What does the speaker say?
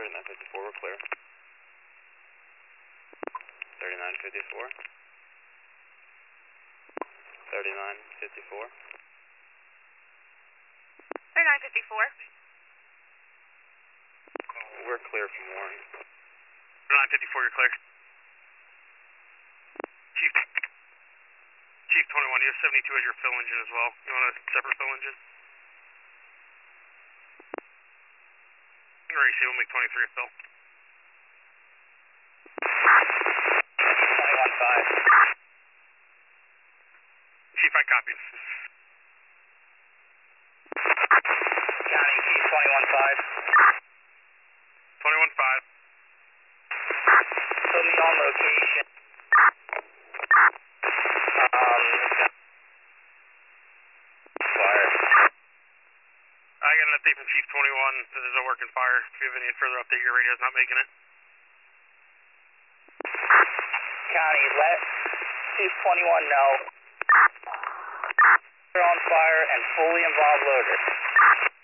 3954, we're clear. 3954. 3954. 3954. We're clear from Warren. 3954, you're clear. Chief 21, you have 72 as your fill engine as well. You want a separate fill engine? Or we'll make 23 a fill. 21-5. Chief, I copy. County, Chief 21-5. 21-5. Put me on location. Fire. I got an update from Chief 21 that there's a working fire. If you have any further update, your radio's not making it. County, let Chief 21 know. They're on fire and fully involved loader.